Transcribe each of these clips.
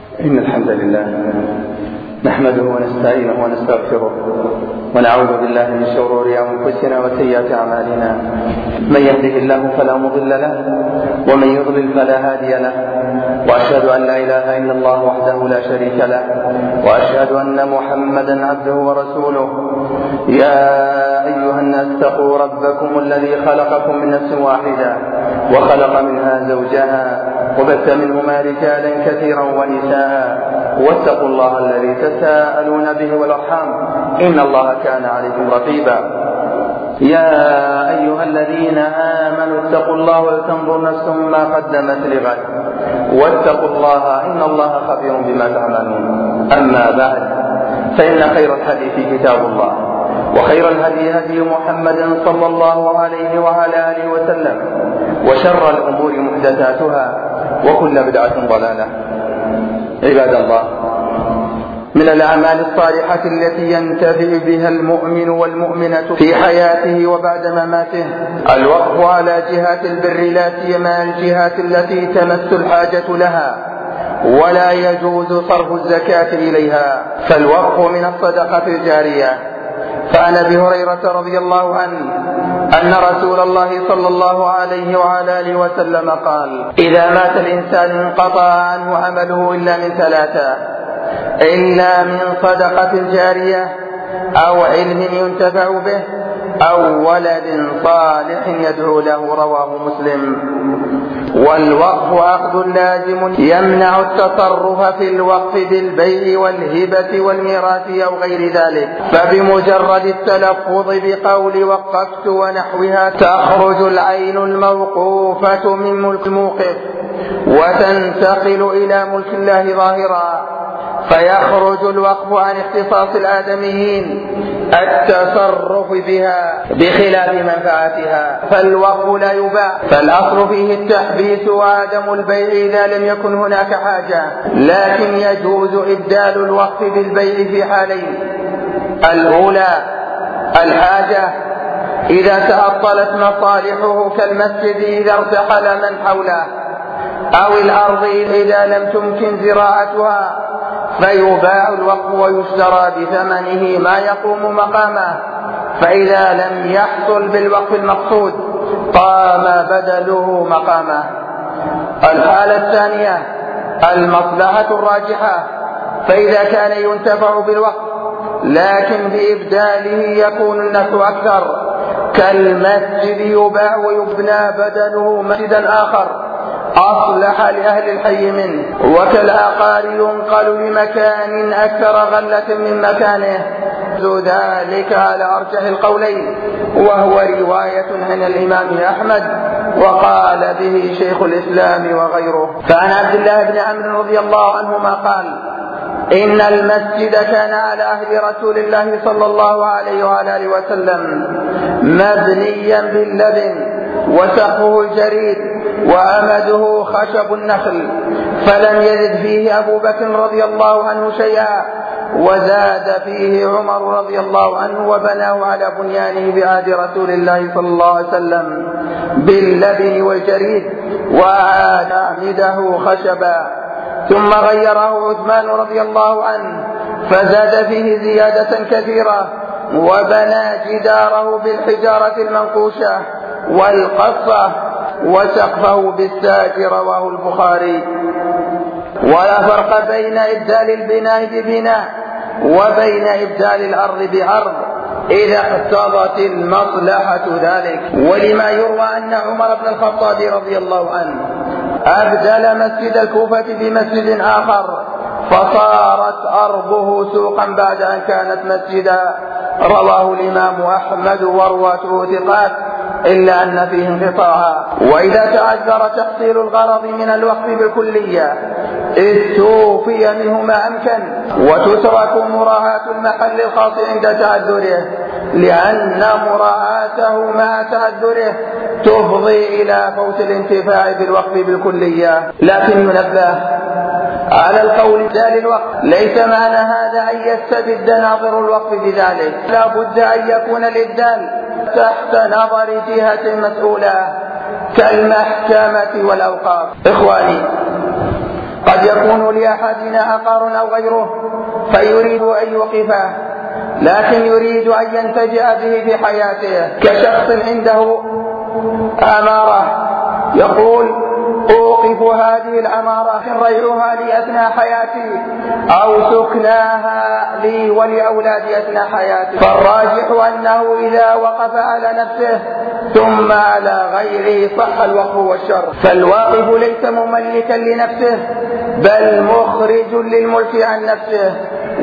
إن الحمد لله نحمده ونستعينه ونستغفره ونعوذ بالله من شرور أنفسنا وسيئات أعمالنا. من يهده الله فلا مضل له ومن يضلل فلا هادي له، وأشهد أن لا إله إلا الله وحده لا شريك له، وأشهد أن محمدا عبده ورسوله. يا أيها الناس اتقوا ربكم الذي خلقكم من نفس واحدة وخلق منها زوجها وبث منهما رجالا كثيرا ونساء، واتقوا الله الذي تساءلون به والأرحام إن الله كان عليكم رقيبا. يا أيها الذين آمنوا اتقوا الله ولتنظر نفس ما قدمت لغد واتقوا الله إن الله خبير بما تعملون. أما بعد، فإن خير الحديث كتاب الله، وخير الهدي هدي محمد صلى الله عليه وعلى آله وسلم، وشر الأمور محدثاتها وكل بدعة ضلالة. عباد الله، من الأعمال الصالحة التي ينتفع بها المؤمن والمؤمنة في حياته وبعد مماته الوقف على جهات البر، لا سيما الجهات التي تمس الحاجة لها ولا يجوز صرف الزكاة إليها، فالوقف من الصدقة الجارية. فعن أبي هريرة رضي الله عنه أن رسول الله صلى الله عليه وعلى آله وسلم قال: إذا مات الإنسان انقطع عنه عمله إلا من ثلاثة: إلا من صدقة جارية، أو علم ينتفع به، أو ولد صالح يدعو له. رواه مسلم. والوقف عقد لازم يمنع التصرف في الوقف بالبيع والهبة والميراث أو غير ذلك، فبمجرد التلفظ بقول وقفت ونحوها تخرج العين الموقوفة من ملك الموقف وتنتقل إلى ملك الله ظاهرا، فيخرج الوقف عن اختصاص الآدميين التصرف بها بخلاف منفعتها، فالوقف لا يباع، فالأصل فيه التحبيس وعدم البيع إذا لم يكن هناك حاجة، لكن يجوز إبدال الوقف بالبيع في حالين: الأولى الحاجة إذا تعطلت مصالحه كالمسجد إذا ارتحل من حوله، أو الأرض إذا لم تمكن زراعتها، فيباع الوقف ويشترى بثمنه ما يقوم مقامه، فإذا لم يحصل بالوقف المقصود قام بدله مقامه. الحالة الثانية المصلحة الراجحة، فإذا كان ينتفع بالوقف لكن بإبداله يكون النفع أكثر، كالمسجد يباع ويبنى بدله مسجدا آخر أصلح لأهل الحي منه، وكالعقار ينقل لمكان أكثر غلة من مكانه، ذلك على أرجح القولين، وهو رواية عن الإمام أحمد، وقال به شيخ الإسلام وغيره. فعن عبد الله بن عمرو رضي الله عنهما قال: إن المسجد كان على عهد رسول الله صلى الله عليه وعلى آله وسلم مبنيا باللبن وسقفه الجريد وعمده خشب النخل، فلم يزد فيه أبو بكر رضي الله عنه شيئا، وزاد فيه عمر رضي الله عنه وبناه على بنيانه بعهد رسول الله صلى الله عليه وسلم باللبن والجريد وأعاد عمده خشبا، ثم غيره عثمان رضي الله عنه فزاد فيه زيادة كثيرة وبنى جداره بالحجارة المنقوشة والقصة وسقفه بالساج. رواه البخاري. ولا فرق بين إبدال البناء ببناء وبين إبدال الأرض بعرض إذا اقتضت المصلحة ذلك، ولما يروى أن عمر بن الخطاب رضي الله عنه أبدل مسجد الكوفة بمسجد آخر فصارت أرضه سوقا بعد أن كانت مسجدا. رواه الإمام أحمد ورواته ثقات إلا أن فيه انقطاعا. وإذا تعذر تحصيل الغرض من الوقف بالكلية استوفي منه ما أمكن، وتترك مراعاة المحل الخاص عند تعذره، لأن مراعاته مع تعذره تفضي إلى فوت الانتفاع بالوقف بالكلية. لكن ينبه على القول ذلك الوقف ليس معنى هذا أن يستبد ناظر الوقف بذلك، لا بد أن يكون الإبدال تحت نظر جهة مسؤولة كالمحكمة والأوقاف. إخواني، قد يكون لأحدنا عقار أو غيره فيريد أن يوقفه، لكن يريد أن ينتفع به في حياته، كشخص عنده عمارة يقول أوقف هذه العمارة ريعها لي أثناء حياتي أو سكناها لي ولأولادي أثناء حياتي. فالراجح أنه إذا وقف على نفسه ثم على غيره صح الوقف والشر. فالواقف ليس مملكا لنفسه بل مخرج للملك عن نفسه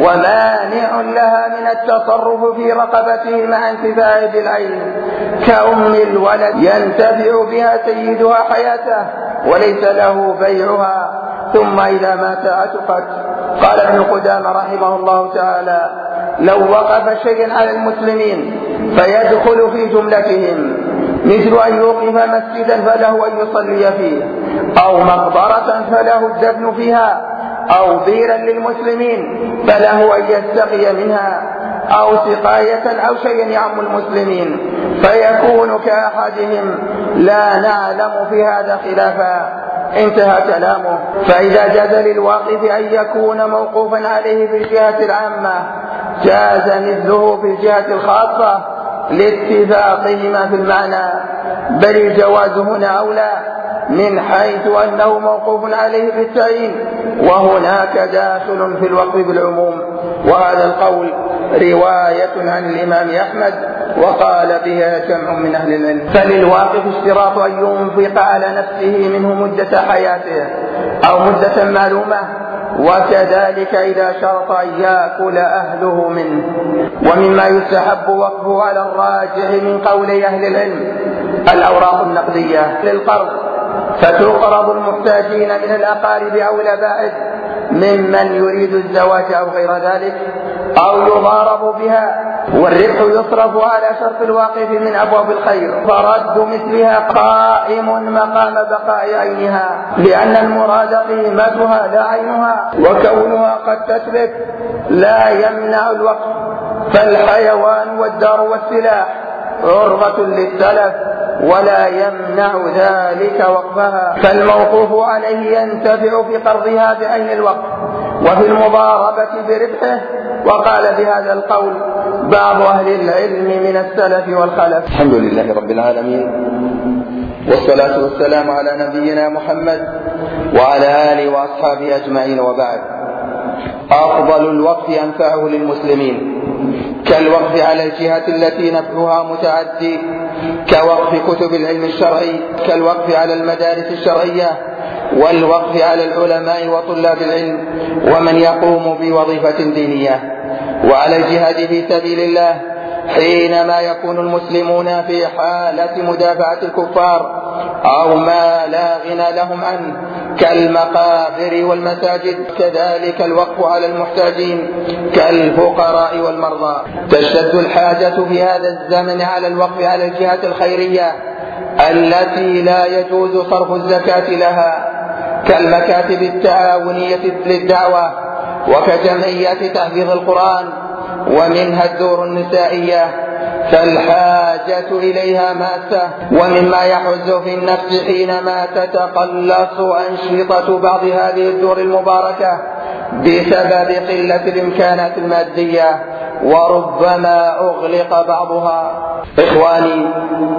ومانع لها من التصرف في رقبته مع انتفاعه بالعين، كأم الولد ينتفع بها سيدها حياته وليس له بيعها ثم إذا مات عتقت. قال ابن قدامة رحمه الله تعالى: لو وقف شيئا على المسلمين فيدخل في جملتهم، مثل أن يوقف مسجدا فله أن يصلي فيه، أو مقبرة فله الدفن فيها، أو بيرا للمسلمين فله أن يستقي منها، أو سقاية أو شيئا يعم المسلمين، فيكون كأحدهم لا نعلم في هذا خلافا. انتهى كلامه. فإذا جاز للواقف أن يكون موقوفا عليه في الجهة العامة جاز مثله في الجهة الخاصة لاتفاقهما في المعنى، بل الجواز هنا أولى من حيث أنه موقوف عليه بالتعيين، وهناك داخل في الوقف بالعموم. وهذا القول رواية عن الإمام أحمد وقال بها جمع من أهل العلم. فللواقف اشتراط أن ينفق على نفسه منه مدة حياته أو مدة معلومة، وكذلك إذا شرط أن يأكل أهله منه. ومما يستحب وقفه على الراجح من قول أهل العلم الأوراق النقدية للقرض، فتقرض المحتاجين من الأقارب أو الأباعد ممن يريد الزواج أو غير ذلك، أو يضارب بها، والربح يصرف على شرط الواقف من أبواب الخير، فرد مثلها قائم مقام بقاء عينها، لأن المراد قيمتها لا عينها، وكونها قد تتلف لا يمنع الوقف. فالحيوان والدار والسلاح عرضة للتلف ولا يمنع ذلك وقفها، فالموقوف عليه ينتفع في قرضها بعين الوقف وفي المضاربة بربحه. وقال بهذا القول بعض أهل العلم من السلف والخلف. الحمد لله رب العالمين، والصلاة والسلام على نبينا محمد وعلى آله وأصحابه أجمعين، وبعد. أفضل الوقف أنفعه للمسلمين، كالوقف على الجهة التي نفعها متعدي، كوقف كتب العلم الشرعي، كالوقف على المدارس الشرعية، والوقف على العلماء وطلاب العلم ومن يقوم بوظيفة دينية، وعلى الجهاد في سبيل الله حينما يكون المسلمون في حالة مدافعة الكفار أو ما لا غنى لهم عنه كالمقابر والمساجد. كذلك الوقف على المحتاجين كالفقراء والمرضى. تشتد الحاجة في هذا الزمن على الوقف على الجهات الخيرية التي لا يجوز صرف الزكاة لها، كالمكاتب التعاونية للدعوة، وكجمعيات تحفيظ القرآن، ومنها الدور النسائية، فالحاجة إليها ماسة. ومما يحز في النفس حينما تتقلص أنشطة بعض هذه الدور المباركة بسبب قلة الإمكانات المادية، وربما أغلق بعضها. إخواني،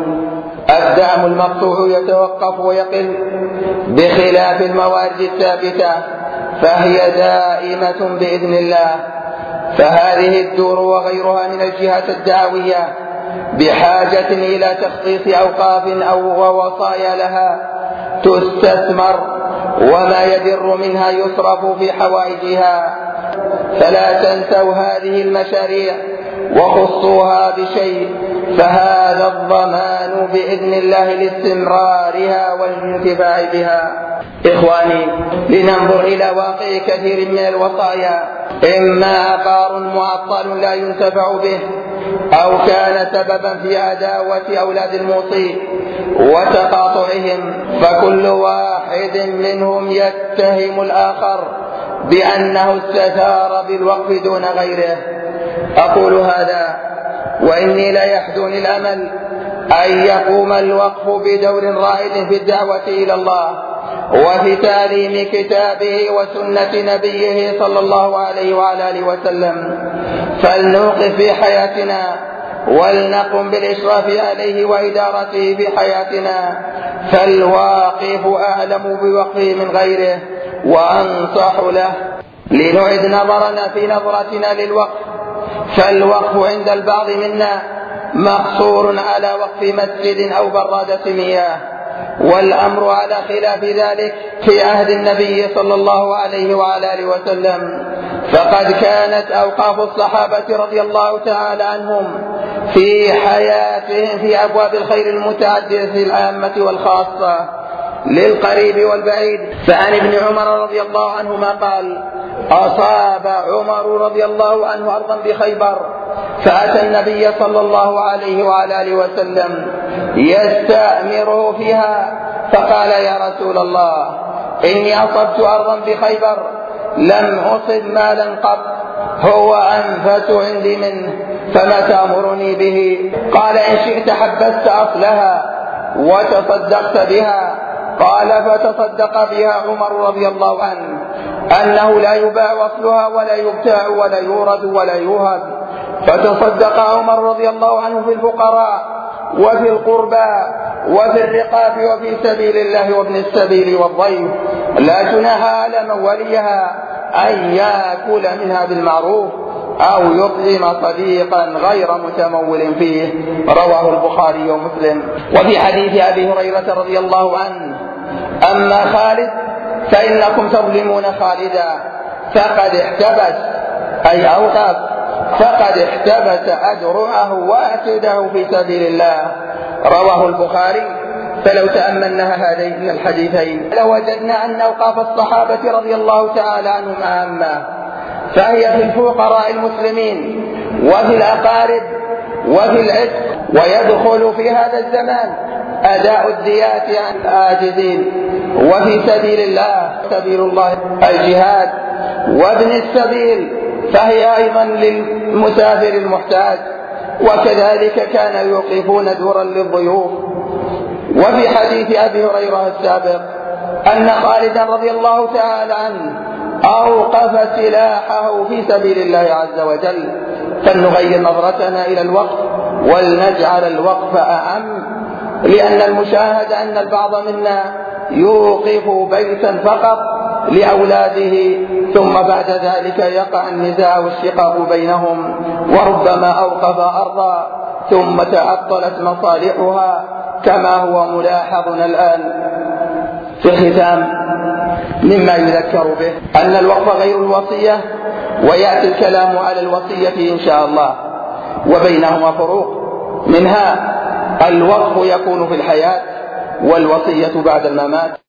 الدعم المقطوع يتوقف ويقل بخلاف الموارد الثابتة، فهي دائمة بإذن الله. فهذه الدور وغيرها من الجهات الدعوية بحاجة إلى تخصيص أوقاف أو وصايا لها تستثمر، وما يدر منها يصرف في حوائجها. فلا تنسوا هذه المشاريع وخصوها بشيء، فهذا الضمان بإذن الله لاستمرارها والانتفاع بها. إخواني، لننظر إلى واقع كثير من الوصايا، إما عقار معطل لا ينتفع به، أو كان سببا في عداوة أولاد الموصي وتقاطعهم، فكل واحد منهم يتهم الآخر بأنه استثار بالوقف دون غيره. أقول هذا وإني لا يحزنني الأمل أن يقوم الوقف بدور رائد في الدعوة إلى الله وفي تعليم كتابه وسنة نبيه صلى الله عليه وعلى آله وسلم، فلنوقف في حياتنا ولنقم بالإشراف عليه وإدارته في حياتنا، فالواقف أعلم بوقفه من غيره وأنصح له. لنعد نظرنا في نظرتنا للوقف، فالوقف عند البعض منا مقصور على وقف مسجد أو برادة مياه، والأمر على خلاف ذلك في عهد النبي صلى الله عليه وعلى آله وسلم، فقد كانت أوقاف الصحابة رضي الله تعالى عنهم في حياتهم في أبواب الخير المتعددة العامة والخاصة للقريب والبعيد. فعن ابن عمر رضي الله عنهما قال: أصاب عمر رضي الله عنه أرضا بخيبر، فأتى النبي صلى الله عليه وعلى آله وسلم يستأمره فيها، فقال: يا رسول الله، إني أصبت أرضا بخيبر لم أصب مالا قط، هو أنفس عندي منه، فما تأمرني به؟ قال: إن شئت حبست أصلها وتصدقت بها. قال: فتصدق بها عمر رضي الله عنه أنه لا يباع أصلها ولا يبتاع ولا يورد ولا يوهب. فتصدق عمر رضي الله عنه في الفقراء وفي القربى وفي الرقاب وفي سبيل الله وابن السبيل والضيف، لا جناح على من وليها أن يأكل منها بالمعروف أو يطعم صديقا غير متمول فيه. رواه البخاري ومسلم. وفي حديث أبي هريرة رضي الله عنه: أما خالد فإنكم تظلمون خالدا فقد احتبس، أي أوقف، فقد احتبس أجرعه وأعتده في سبيل الله. رواه البخاري. فلو تأملنا هذين الحديثين لوجدنا أن أوقاف الصحابة رضي الله تعالى عنهم عامة، فهي في الفقراء المسلمين وفي الأقارب وفي العتق، ويدخل في هذا الزمان أداء الديات عن العاجزين، وفي سبيل الله سبيل الله الجهاد، وابن السبيل فهي أيضا للمسافر المحتاج، وكذلك كانوا يوقفون دورا للضيوف. وفي حديث أبي هريرة السابق أن خالدا رضي الله تعالى عنه أوقف سلاحه في سبيل الله عز وجل. فلنغير نظرتنا إلى الوقف ولنجعل الوقف أعم، لأن المشاهد أن البعض منا يوقف بيتا فقط لأولاده، ثم بعد ذلك يقع النزاع والشقاق بينهم، وربما أوقف أرضا ثم تعطلت مصالحها كما هو ملاحظ الآن. في الختام مما يذكر به أن الوقف غير الوصية، ويأتي الكلام على الوصية إن شاء الله، وبينهما فروق، منها الوقف يكون في الحياة والوصية بعد الممات.